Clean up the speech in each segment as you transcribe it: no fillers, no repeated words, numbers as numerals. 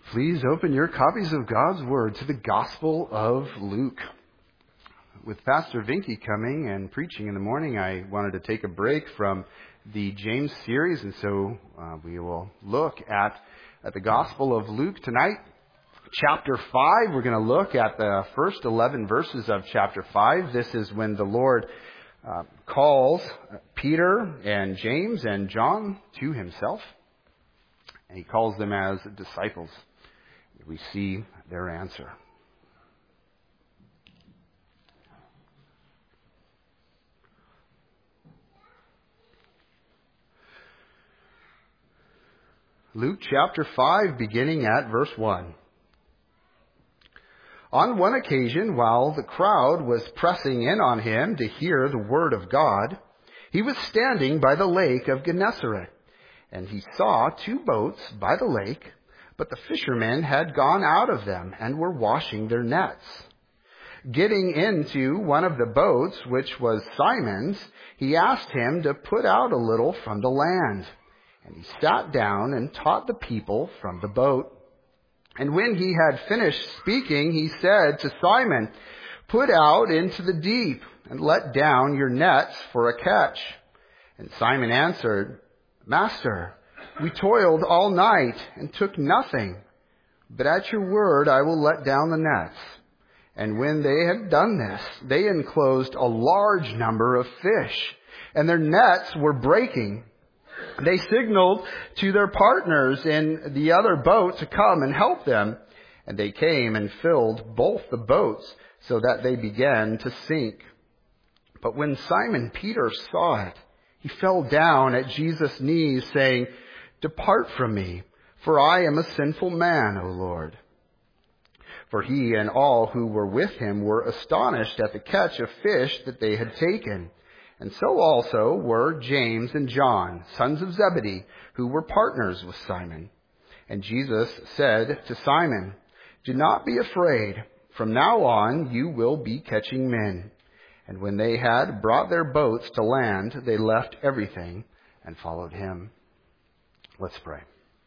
Please open your copies of God's Word to the Gospel of Luke. With Pastor Vinky coming and preaching in the morning, I wanted to take a break from the James series, and so we will look at the Gospel of Luke tonight. Chapter 5, we're going to look at the first 11 verses of chapter 5. This is when the Lord calls Peter and James and John to himself, and he calls them as disciples. We see their answer. Luke chapter 5, beginning at verse 1. On one occasion, while the crowd was pressing in on him to hear the word of God, he was standing by the lake of Gennesaret, and he saw two boats by the lake, but the fishermen had gone out of them and were washing their nets. Getting into one of the boats, which was Simon's, he asked him to put out a little from the land. And he sat down and taught the people from the boat. And when he had finished speaking, he said to Simon, "Put out into the deep and let down your nets for a catch." And Simon answered, "Master, we toiled all night and took nothing, but at your word I will let down the nets." And when they had done this, they enclosed a large number of fish, and their nets were breaking. They signaled to their partners in the other boat to come and help them, and they came and filled both the boats so that they began to sink. But when Simon Peter saw it, he fell down at Jesus' knees, saying, "Depart from me, for I am a sinful man, O Lord." For he and all who were with him were astonished at the catch of fish that they had taken. And so also were James and John, sons of Zebedee, who were partners with Simon. And Jesus said to Simon, "Do not be afraid. From now on you will be catching men." And when they had brought their boats to land, they left everything and followed him. Let's pray.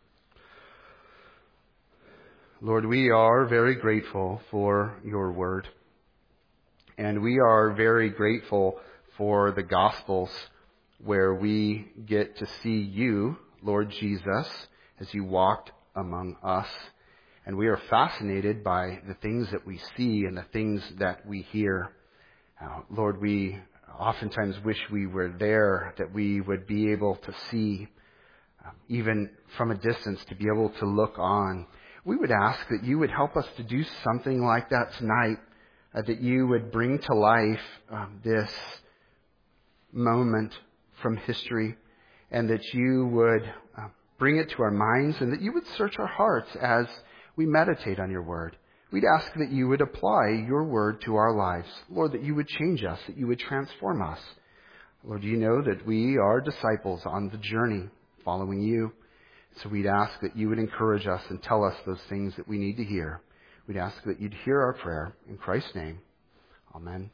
Lord, we are very grateful for your word. And we are very grateful for the Gospels, where we get to see you, Lord Jesus, as you walked among us. And we are fascinated by the things that we see and the things that we hear. Lord, we oftentimes wish we were there, that we would be able to see, even from a distance, to be able to look on. We would ask that you would help us to do something like that tonight, that you would bring to life this moment from history, and that you would bring it to our minds, and that you would search our hearts as we meditate on your word. We'd ask that you would apply your word to our lives. Lord, that you would change us, that you would transform us. Lord, you know that we are disciples on the journey following you. So we'd ask that you would encourage us and tell us those things that we need to hear. We'd ask that you'd hear our prayer. In Christ's name, amen.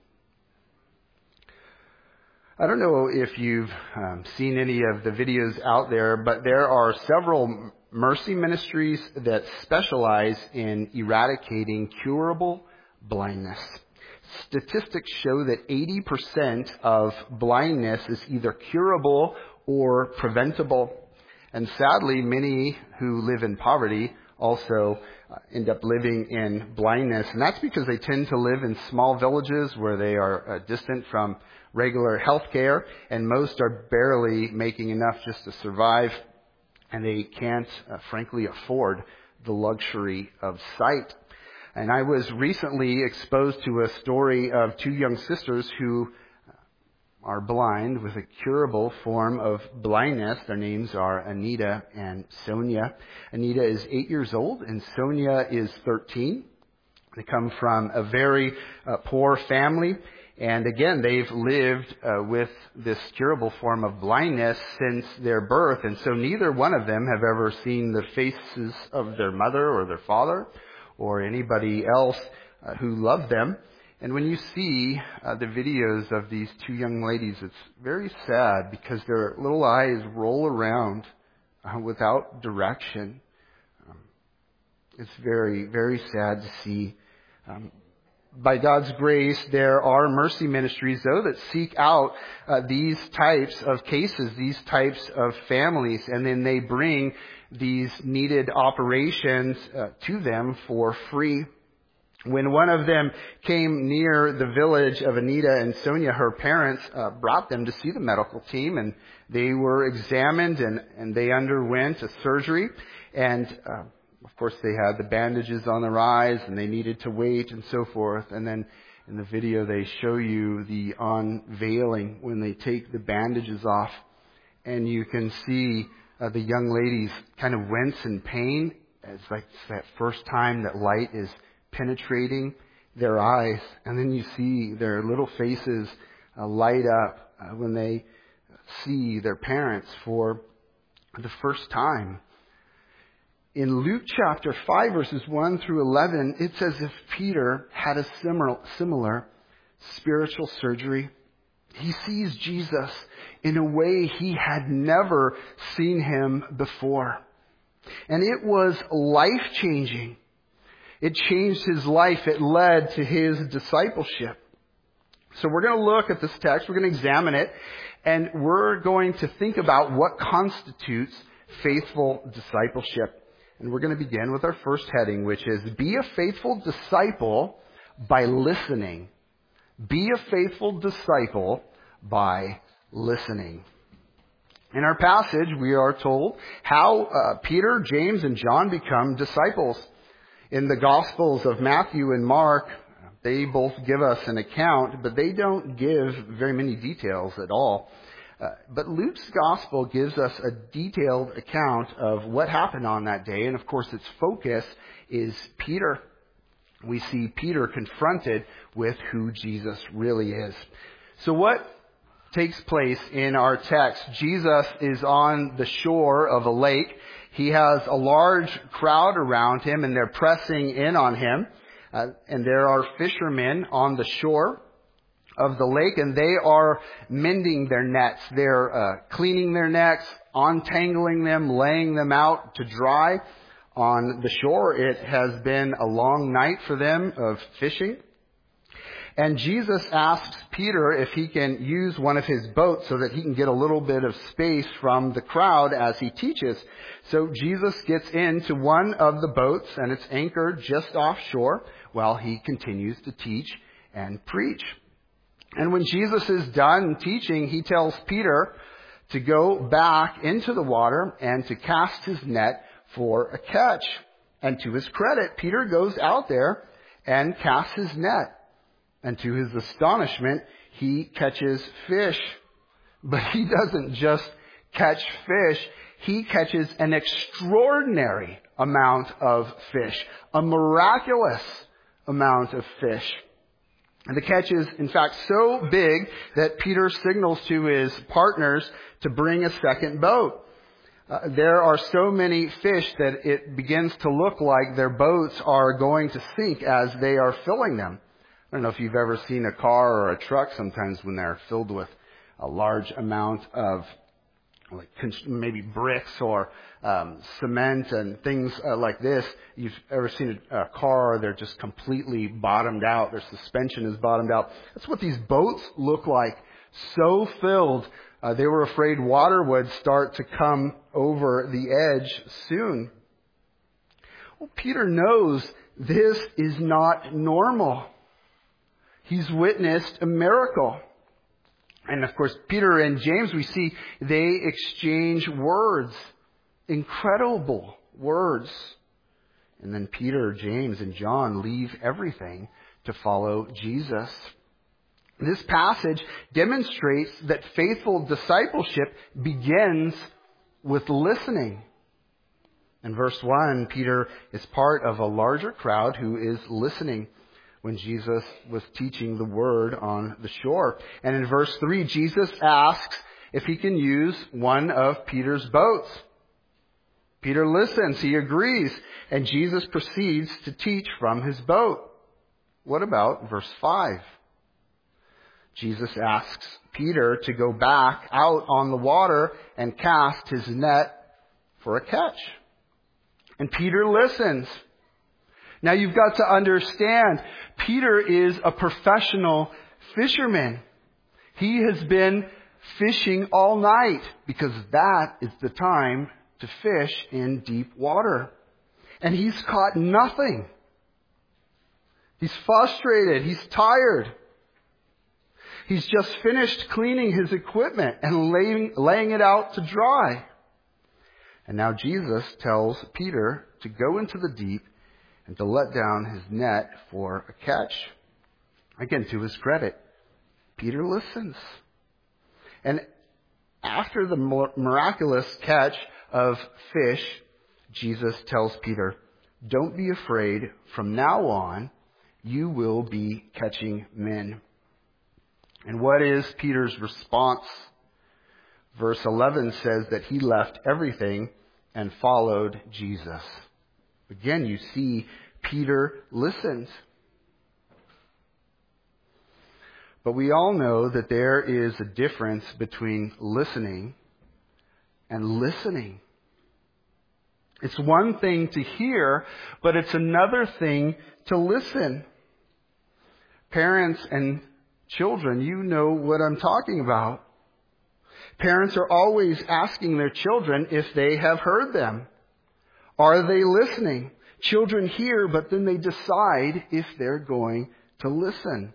I don't know if you've seen any of the videos out there, but there are several mercy ministries that specialize in eradicating curable blindness. Statistics show that 80% of blindness is either curable or preventable. And sadly, many who live in poverty also end up living in blindness. And that's because they tend to live in small villages where they are distant from regular health care, and most are barely making enough just to survive, and they can't, frankly, afford the luxury of sight. And I was recently exposed to a story of two young sisters who are blind with a curable form of blindness. Their names are Anita and Sonia. Anita is 8 years old, and Sonia is 13. They come from a very poor family. And again, they've lived with this curable form of blindness since their birth. And so neither one of them have ever seen the faces of their mother or their father or anybody else who loved them. And when you see the videos of these two young ladies, it's very sad because their little eyes roll around without direction. It's very, very sad to see. By God's grace, there are mercy ministries, though, that seek out these types of cases, these types of families, and then they bring these needed operations to them for free. When one of them came near the village of Anita and Sonia, her parents brought them to see the medical team, and they were examined and they underwent a surgery. And of course, they had the bandages on their eyes and they needed to wait and so forth. And then in the video, they show you the unveiling when they take the bandages off. And you can see the young ladies kind of wince in pain. It's like that first time that light is penetrating their eyes. And then you see their little faces light up when they see their parents for the first time. In Luke chapter 5, verses 1 through 11, it's as if Peter had a similar spiritual surgery. He sees Jesus in a way he had never seen him before. And it was life-changing. It changed his life. It led to his discipleship. So we're going to look at this text. We're going to examine it. And we're going to think about what constitutes faithful discipleship. And we're going to begin with our first heading, which is be a faithful disciple by listening. Be a faithful disciple by listening. In our passage, we are told how Peter, James, and John become disciples. In the Gospels of Matthew and Mark, they both give us an account, but they don't give very many details at all. But Luke's Gospel gives us a detailed account of what happened on that day. And of course, its focus is Peter. We see Peter confronted with who Jesus really is. So what takes place in our text? Jesus is on the shore of a lake. He has a large crowd around him, and they're pressing in on him. And there are fishermen on the shore of the lake, and they are mending their nets. They're cleaning their nets, untangling them, laying them out to dry on the shore. It has been a long night for them of fishing. And Jesus asks Peter if he can use one of his boats so that he can get a little bit of space from the crowd as he teaches. So Jesus gets into one of the boats, and it's anchored just offshore while he continues to teach and preach. And when Jesus is done teaching, he tells Peter to go back into the water and to cast his net for a catch. And to his credit, Peter goes out there and casts his net. And to his astonishment, he catches fish. But he doesn't just catch fish. He catches an extraordinary amount of fish. A miraculous amount of fish. And the catch is, in fact, so big that Peter signals to his partners to bring a second boat. There are so many fish that it begins to look like their boats are going to sink as they are filling them. I don't know if you've ever seen a car or a truck sometimes when they're filled with a large amount of like maybe bricks or cement and things like this. You've ever seen a car, they're just completely bottomed out. Their suspension is bottomed out. That's what these boats look like. So filled, they were afraid water would start to come over the edge soon. Well, Peter knows this is not normal. He's witnessed a miracle. And of course, Peter and James, we see they exchange words. Incredible words. And then Peter, James, and John leave everything to follow Jesus. This passage demonstrates that faithful discipleship begins with listening. In verse 1, Peter is part of a larger crowd who is listening when Jesus was teaching the word on the shore. And in verse 3, Jesus asks if he can use one of Peter's boats. Peter listens, he agrees, and Jesus proceeds to teach from his boat. What about verse 5? Jesus asks Peter to go back out on the water and cast his net for a catch. And Peter listens. Now you've got to understand, Peter is a professional fisherman. He has been fishing all night because that is the time to fish in deep water. And he's caught nothing. He's frustrated. He's tired. He's just finished cleaning his equipment and laying it out to dry. And now Jesus tells Peter to go into the deep and to let down his net for a catch. Again, to his credit, Peter listens. And after the miraculous catch of fish, Jesus tells Peter, "Don't be afraid. From now on, you will be catching men." And what is Peter's response? Verse 11 says that he left everything and followed Jesus. Again, you see, Peter listened. But we all know that there is a difference between listening and listening. It's one thing to hear, but it's another thing to listen. Parents and children, you know what I'm talking about. Parents are always asking their children if they have heard them. Are they listening? Children hear, but then they decide if they're going to listen.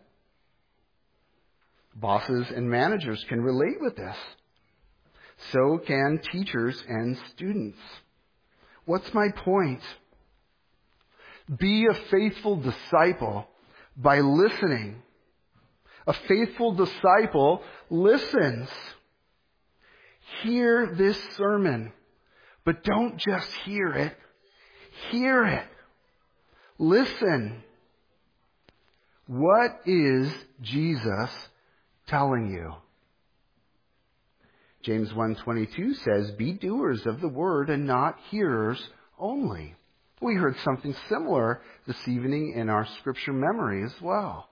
Bosses and managers can relate with this. So can teachers and students. What's my point? Be a faithful disciple by listening. A faithful disciple listens. Hear this sermon, but don't just hear it. Hear it. Listen. What is Jesus telling you? James 1:22 says, "Be doers of the word and not hearers only." We heard something similar this evening in our scripture memory as well.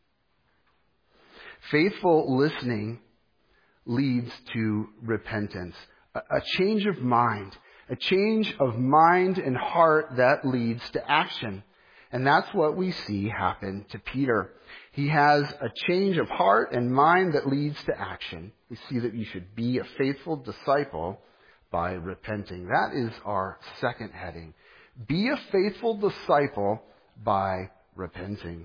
Faithful listening leads to repentance, a change of mind and heart that leads to action. And that's what we see happen to Peter. He has a change of heart and mind that leads to action. We see that you should be a faithful disciple by repenting. That is our second heading. Be a faithful disciple by repenting.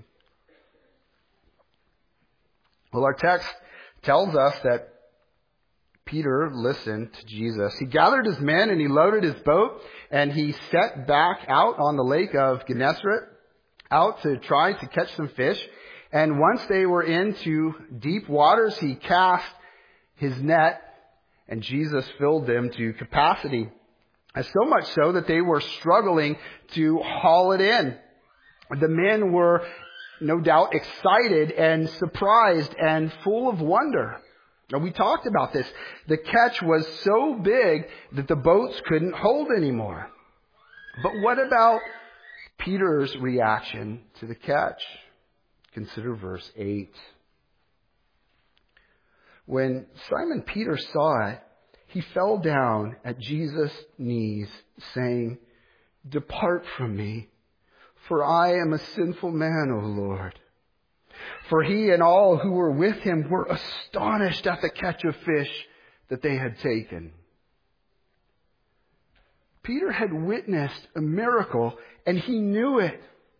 Well, our text tells us that Peter listened to Jesus. He gathered his men and he loaded his boat and he set back out on the lake of Gennesaret out to try to catch some fish. And once they were into deep waters, he cast his net and Jesus filled them to capacity. And so much so that they were struggling to haul it in. The men were no doubt excited and surprised and full of wonder. Now, we talked about this. The catch was so big that the boats couldn't hold anymore. But what about Peter's reaction to the catch? Consider verse 8. When Simon Peter saw it, he fell down at Jesus' knees, saying, "Depart from me, for I am a sinful man, O Lord." For he and all who were with him were astonished at the catch of fish that they had taken. Peter had witnessed a miracle, and he knew it.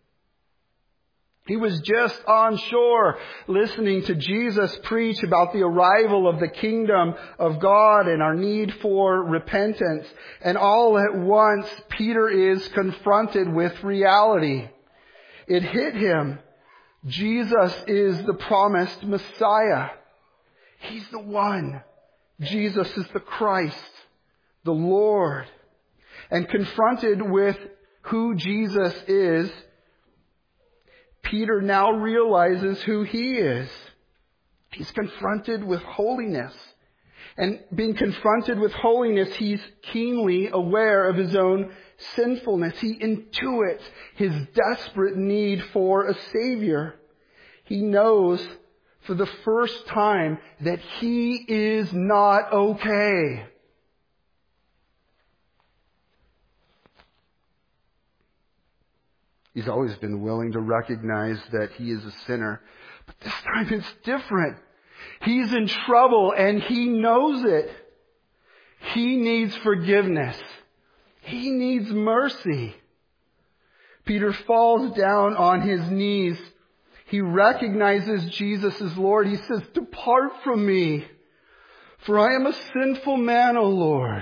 He was just on shore listening to Jesus preach about the arrival of the kingdom of God and our need for repentance. And all at once, Peter is confronted with reality. It hit him. Jesus is the promised Messiah. He's the one. Jesus is the Christ, the Lord. And confronted with who Jesus is, Peter now realizes who he is. He's confronted with holiness. And being confronted with holiness, he's keenly aware of his own sinfulness. He intuits his desperate need for a Savior. He knows for the first time that he is not okay. He's always been willing to recognize that he is a sinner. But this time it's different. He's in trouble and he knows it. He needs forgiveness. He needs mercy. Peter falls down on his knees. He recognizes Jesus as Lord. He says, "Depart from me, for I am a sinful man, O Lord."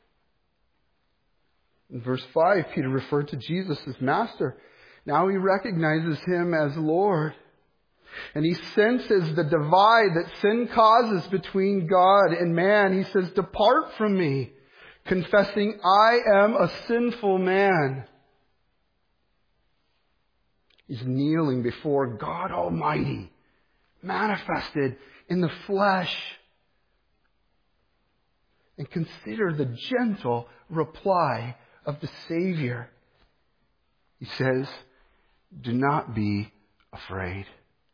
In verse 5, Peter referred to Jesus as Master. Now he recognizes him as Lord. And he senses the divide that sin causes between God and man. He says, "Depart from me," confessing, "I am a sinful man." He's kneeling before God Almighty, manifested in the flesh. And consider the gentle reply of the Savior. He says, "Do not be afraid."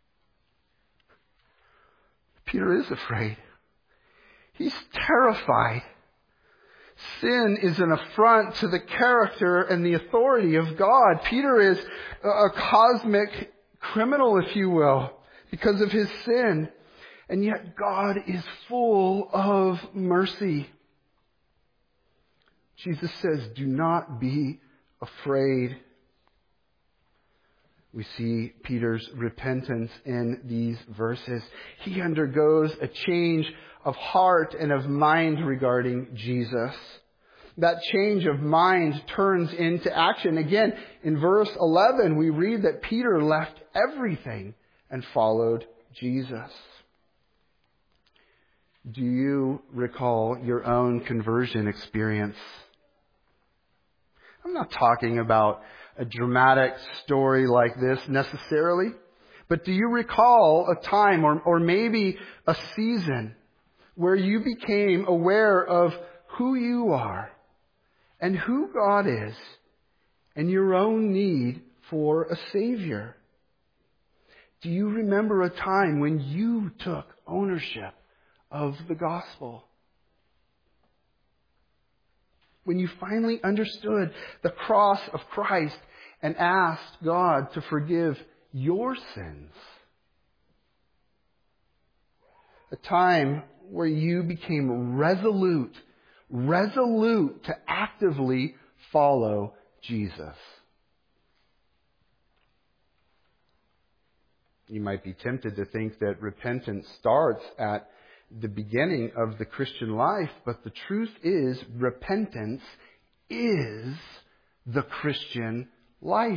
Peter is afraid. He's terrified. Sin is an affront to the character and the authority of God. Peter is a cosmic criminal, if you will, because of his sin. And yet God is full of mercy. Jesus says, "Do not be afraid." We see Peter's repentance in these verses. He undergoes a change of heart and of mind regarding Jesus. That change of mind turns into action. Again, in verse 11, we read that Peter left everything and followed Jesus. Do you recall your own conversion experience? I'm not talking about a dramatic story like this necessarily, but do you recall a time or maybe a season where you became aware of who you are and who God is and your own need for a Savior? Do you remember a time when you took ownership of the gospel? When you finally understood the cross of Christ and asked God to forgive your sins? A time where you became resolute to actively follow Jesus. You might be tempted to think that repentance starts at the beginning of the Christian life, but the truth is, repentance is the Christian life.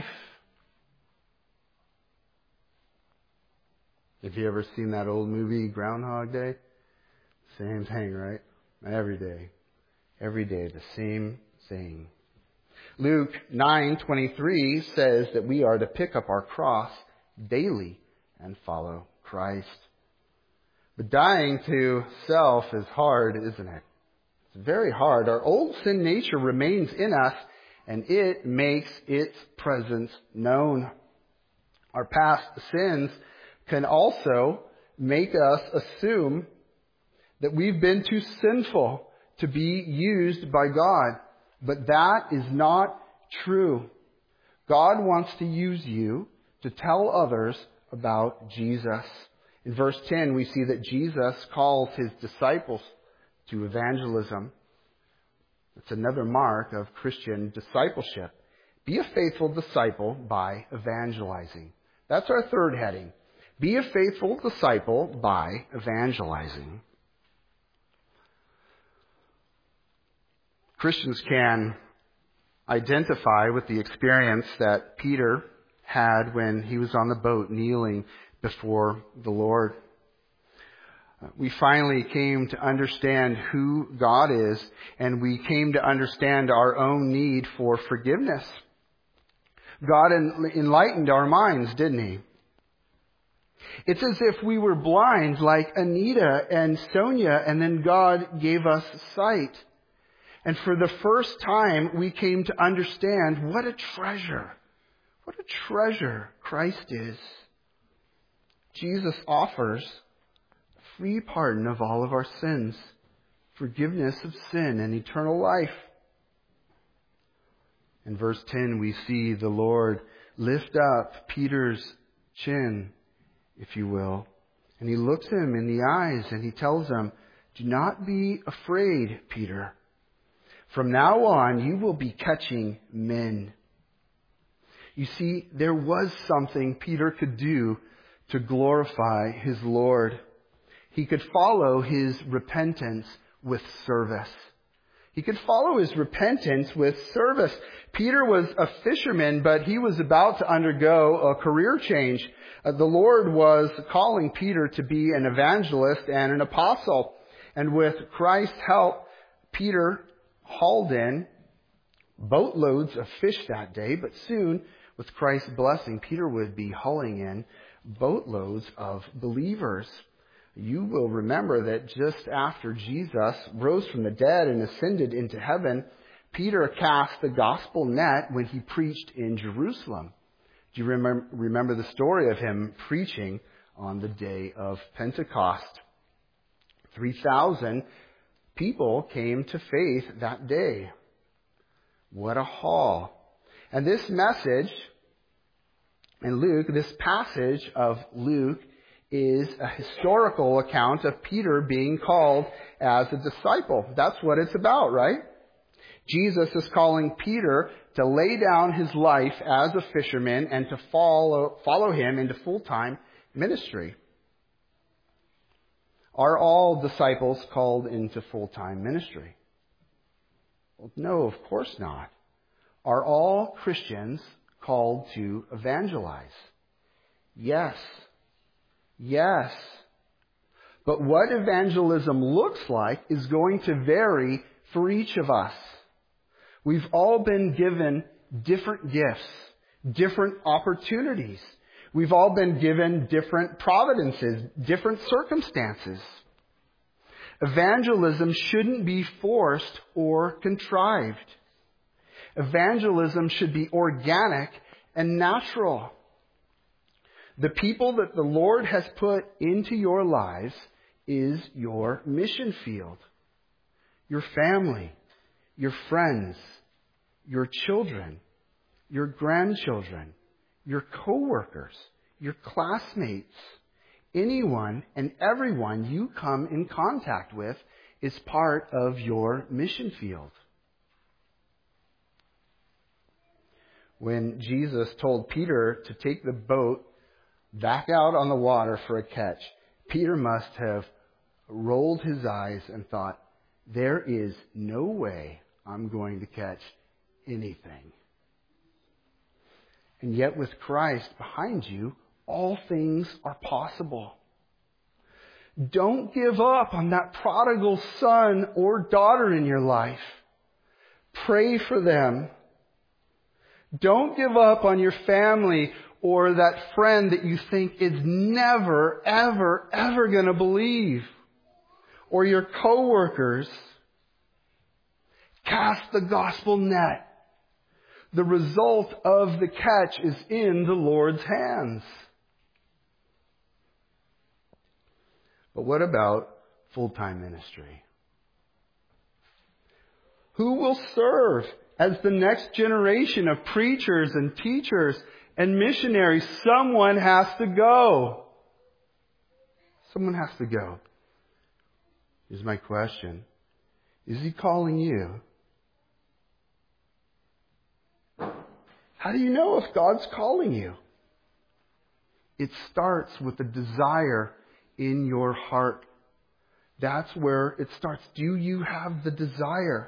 Have you ever seen that old movie, Groundhog Day? Same thing, right? Every day, the same thing. Luke 9:23 says that we are to pick up our cross daily and follow Christ. But dying to self is hard, isn't it? It's very hard. Our old sin nature remains in us, and it makes its presence known. Our past sins can also make us assume that we've been too sinful to be used by God. But that is not true. God wants to use you to tell others about Jesus. In verse 10, we see that Jesus calls his disciples to evangelism. It's another mark of Christian discipleship. Be a faithful disciple by evangelizing. That's our third heading. Be a faithful disciple by evangelizing. Christians can identify with the experience that Peter had when he was on the boat kneeling before the Lord. We finally came to understand who God is, and we came to understand our own need for forgiveness. God enlightened our minds, didn't he? It's as if we were blind like Anita and Sonia, and then God gave us sight. And for the first time, we came to understand what a treasure Christ is. Jesus offers free pardon of all of our sins, forgiveness of sin, and eternal life. In verse 10, we see the Lord lift up Peter's chin, if you will. And he looks him in the eyes and he tells him, "Do not be afraid, Peter. From now on, you will be catching men." You see, there was something Peter could do to glorify his Lord. He could follow his repentance with service. He could follow his repentance with service. Peter was a fisherman, but he was about to undergo a career change. The Lord was calling Peter to be an evangelist and an apostle. And with Christ's help, Peter hauled in boatloads of fish that day, but soon, with Christ's blessing, Peter would be hauling in boatloads of believers. You will remember that just after Jesus rose from the dead and ascended into heaven, Peter cast the gospel net when he preached in Jerusalem. Do you remember the story of him preaching on the day of Pentecost? 3,000 people came to faith that day. What a haul. And this message in Luke, this passage of Luke, is a historical account of Peter being called as a disciple. That's what it's about, right? Jesus is calling Peter to lay down his life as a fisherman and to follow him into full-time ministry. Are all disciples called into full-time ministry? Well, no, of course not. Are all Christians called to evangelize? Yes. Yes. But what evangelism looks like is going to vary for each of us. We've all been given different gifts, different opportunities. We've all been given different providences, different circumstances. Evangelism shouldn't be forced or contrived. Evangelism should be organic and natural. The people that the Lord has put into your lives is your mission field. Your family, your friends, your children, your grandchildren, your co-workers, your classmates. Anyone and everyone you come in contact with is part of your mission field. When Jesus told Peter to take the boat back out on the water for a catch, Peter must have rolled his eyes and thought, there is no way I'm going to catch anything. And yet with Christ behind you, all things are possible. Don't give up on that prodigal son or daughter in your life. Pray for them. Don't give up on your family or that friend that you think is never, ever, ever going to believe. Or your co-workers. Cast the gospel net. The result of the catch is in the Lord's hands. But what about full-time ministry? Who will serve as the next generation of preachers and teachers and missionaries? Someone has to go. Someone has to go. Here's my question. Is He calling you? How do you know if God's calling you? It starts with a desire in your heart. That's where it starts. Do you have the desire?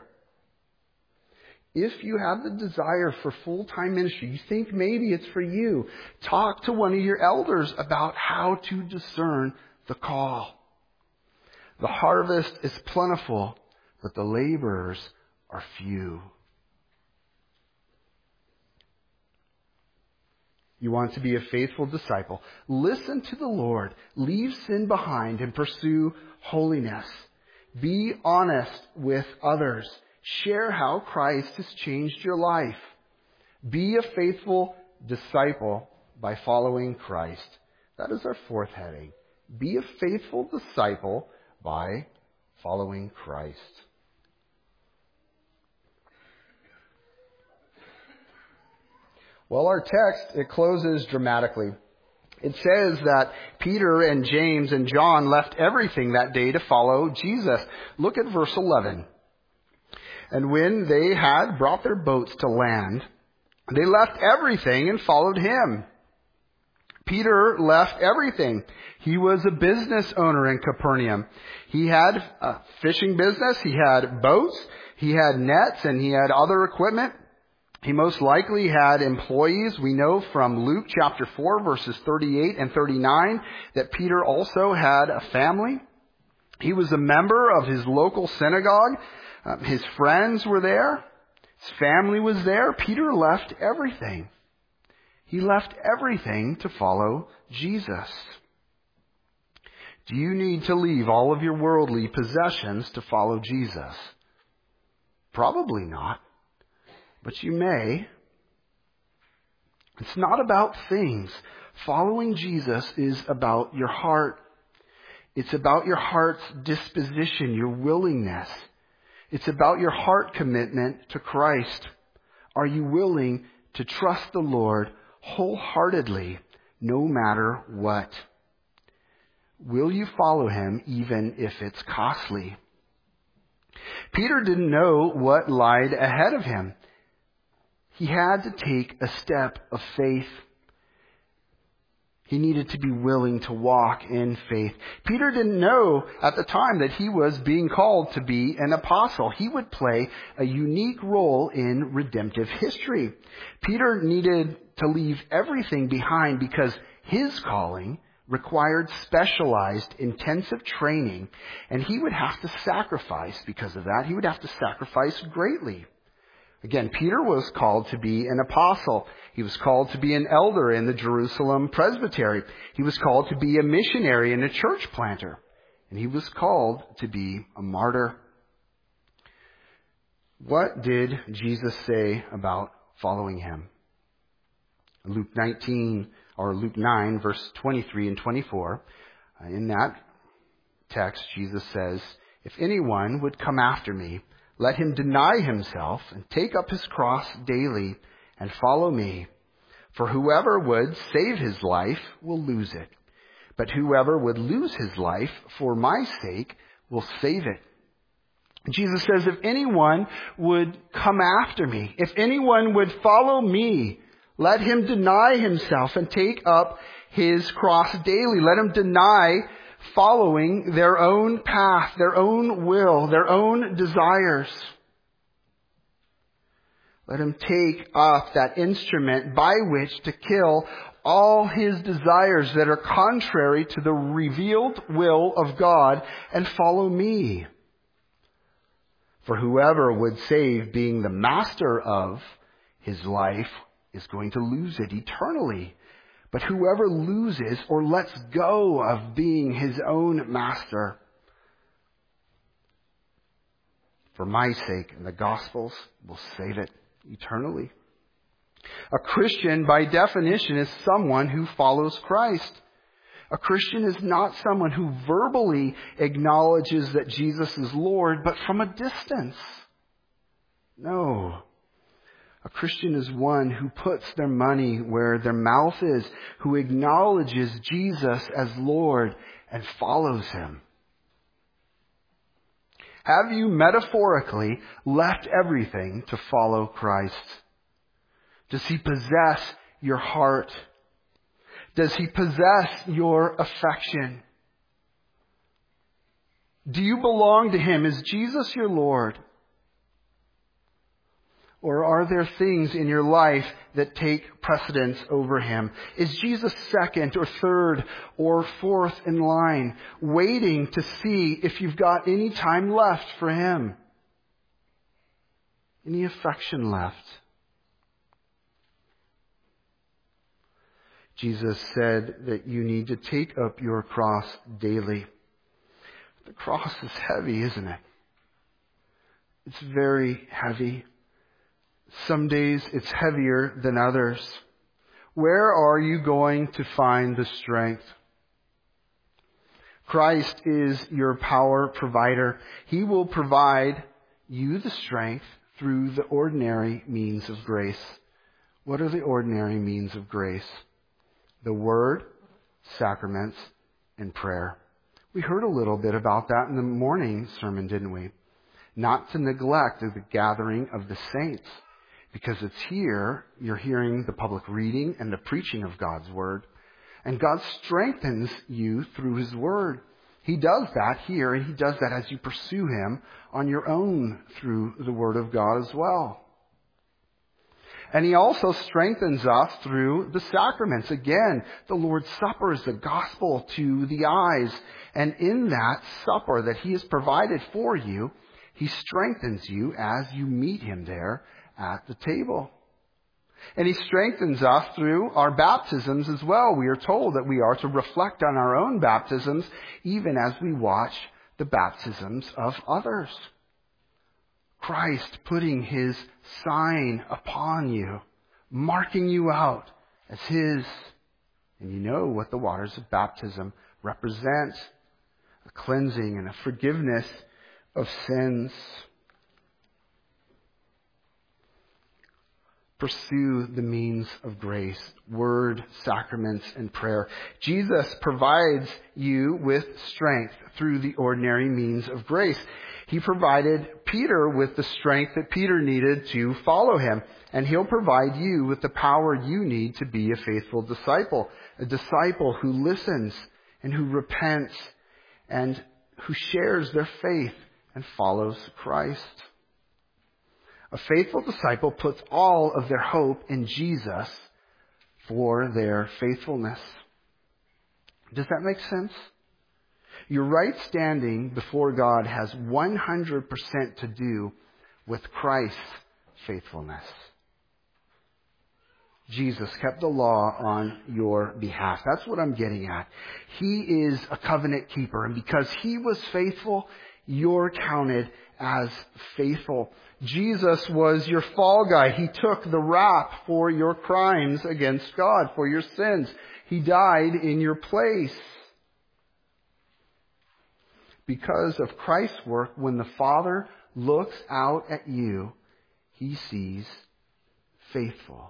If you have the desire for full-time ministry, you think maybe it's for you, talk to one of your elders about how to discern the call. The harvest is plentiful, but the laborers are few. You want to be a faithful disciple. Listen to the Lord. Leave sin behind and pursue holiness. Be honest with others. Share how Christ has changed your life. Be a faithful disciple by following Christ. That is our fourth heading. Be a faithful disciple by following Christ. Well, our text, it closes dramatically. It says that Peter and James and John left everything that day to follow Jesus. Look at verse 11. And when they had brought their boats to land, they left everything and followed him. Peter left everything. He was a business owner in Capernaum. He had a fishing business. He had boats. He had nets, and he had other equipment. He most likely had employees. We know from Luke chapter 4, verses 38 and 39, that Peter also had a family. He was a member of his local synagogue. His friends were there. His family was there. Peter left everything. He left everything to follow Jesus. Do you need to leave all of your worldly possessions to follow Jesus? Probably not, but you may. It's not about things. Following Jesus is about your heart. It's about your heart's disposition, your willingness. It's about your heart commitment to Christ. Are you willing to trust the Lord wholeheartedly, no matter what? Will you follow him even if it's costly? Peter didn't know what lied ahead of him. He had to take a step of faith. He needed to be willing to walk in faith. Peter didn't know at the time that he was being called to be an apostle. He would play a unique role in redemptive history. Peter needed to leave everything behind because his calling required specialized, intensive training, and he would have to sacrifice because of that. He would have to sacrifice greatly. Again, Peter was called to be an apostle. He was called to be an elder in the Jerusalem presbytery. He was called to be a missionary and a church planter. And he was called to be a martyr. What did Jesus say about following him? Luke 9, verse 23 and 24. In that text, Jesus says, "If anyone would come after me, let him deny himself and take up his cross daily and follow me. For whoever would save his life will lose it. But whoever would lose his life for my sake will save it." Jesus says, if anyone would come after me, if anyone would follow me, let him deny himself and take up his cross daily. Let him deny following their own path, their own will, their own desires. Let him take up that instrument by which to kill all his desires that are contrary to the revealed will of God and follow me. For whoever would save being the master of his life is going to lose it eternally. But whoever loses or lets go of being his own master for my sake and the gospel's will save it eternally. A Christian, by definition, is someone who follows Christ. A Christian is not someone who verbally acknowledges that Jesus is Lord, but from a distance. No. A Christian is one who puts their money where their mouth is, who acknowledges Jesus as Lord and follows him. Have you metaphorically left everything to follow Christ? Does he possess your heart? Does he possess your affection? Do you belong to him? Is Jesus your Lord? Or are there things in your life that take precedence over him? Is Jesus second or third or fourth in line, waiting to see if you've got any time left for him? Any affection left? Jesus said that you need to take up your cross daily. The cross is heavy, isn't it? It's very heavy. Some days it's heavier than others. Where are you going to find the strength? Christ is your power provider. He will provide you the strength through the ordinary means of grace. What are the ordinary means of grace? The Word, sacraments, and prayer. We heard a little bit about that in the morning sermon, didn't we? Not to neglect the gathering of the saints, because it's here you're hearing the public reading and the preaching of God's Word. And God strengthens you through His Word. He does that here, and He does that as you pursue Him on your own through the Word of God as well. And He also strengthens us through the sacraments. Again, the Lord's Supper is the gospel to the eyes. And in that supper that He has provided for you, He strengthens you as you meet Him there at the table. And He strengthens us through our baptisms as well. We are told that we are to reflect on our own baptisms even as we watch the baptisms of others. Christ putting His sign upon you, marking you out as His. And you know what the waters of baptism represent: a cleansing and a forgiveness of sins. Pursue the means of grace, Word, sacraments, and prayer. Jesus provides you with strength through the ordinary means of grace. He provided Peter with the strength that Peter needed to follow Him. And He'll provide you with the power you need to be a faithful disciple. A disciple who listens and who repents and who shares their faith and follows Christ. A faithful disciple puts all of their hope in Jesus for their faithfulness. Does that make sense? Your right standing before God has 100% to do with Christ's faithfulness. Jesus kept the law on your behalf. That's what I'm getting at. He is a covenant keeper, and because He was faithful, you're counted as faithful. Jesus was your fall guy. He took the rap for your crimes against God, for your sins. He died in your place. Because of Christ's work, when the Father looks out at you, He sees faithful.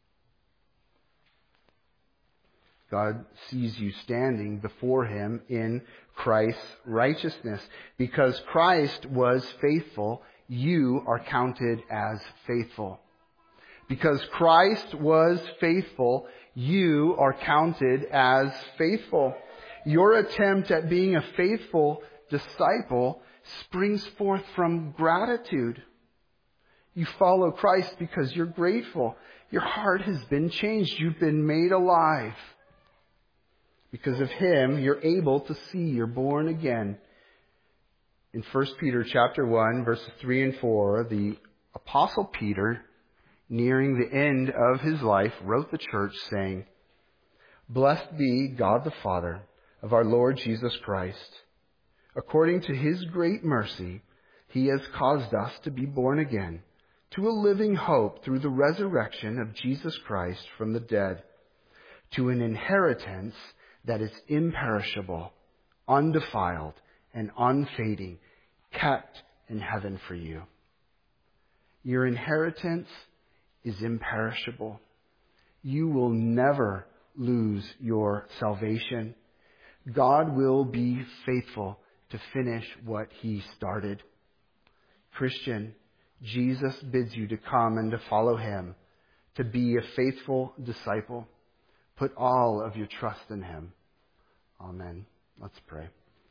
God sees you standing before Him in Christ's righteousness. Because Christ was faithful, you are counted as faithful. Because Christ was faithful, you are counted as faithful. Your attempt at being a faithful disciple springs forth from gratitude. You follow Christ because you're grateful. Your heart has been changed. You've been made alive. Because of Him, you're able to see you're born again. In 1 Peter chapter 1, verses 3 and 4, the Apostle Peter, nearing the end of his life, wrote the church saying, "Blessed be God the Father of our Lord Jesus Christ. According to His great mercy, He has caused us to be born again to a living hope through the resurrection of Jesus Christ from the dead, to an inheritance that is imperishable, undefiled, and unfading, kept in heaven for you." Your inheritance is imperishable. You will never lose your salvation. God will be faithful to finish what He started. Christian, Jesus bids you to come and to follow Him, to be a faithful disciple. Put all of your trust in Him. Amen. Let's pray.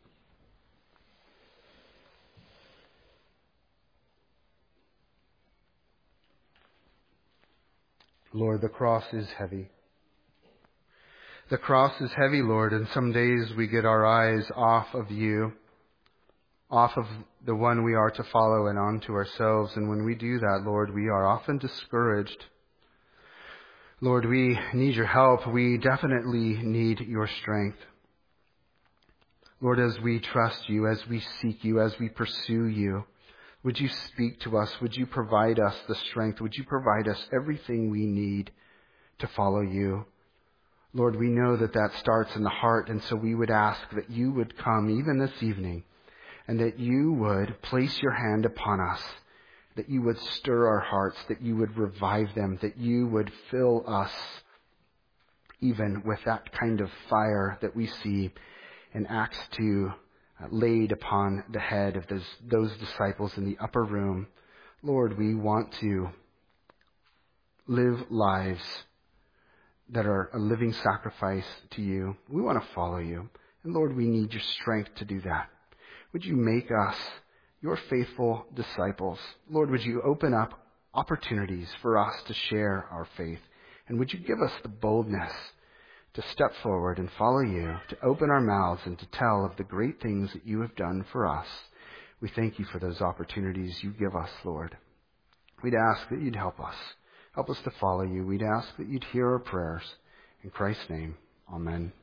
Lord, the cross is heavy. The cross is heavy, Lord, and some days we get our eyes off of You, off of the one we are to follow and onto ourselves. And when we do that, Lord, we are often discouraged. Lord, we need Your help. We definitely need Your strength. Lord, as we trust You, as we seek You, as we pursue You, would You speak to us? Would You provide us the strength? Would You provide us everything we need to follow You? Lord, we know that that starts in the heart, and so we would ask that You would come even this evening and that You would place Your hand upon us that you would stir our hearts, that you would revive them, that you would fill us even with that kind of fire that we see in Acts 2 laid upon the head of those disciples in the upper room. Lord, we want to live lives that are a living sacrifice to you. We want to follow you. And Lord, we need your strength to do that. Would you make us your faithful disciples? Lord, would you open up opportunities for us to share our faith? And would you give us the boldness to step forward and follow you, to open our mouths and to tell of the great things that you have done for us? We thank you for those opportunities you give us, Lord. We'd ask that you'd help us. Help us to follow you. We'd ask that you'd hear our prayers. In Christ's name, amen.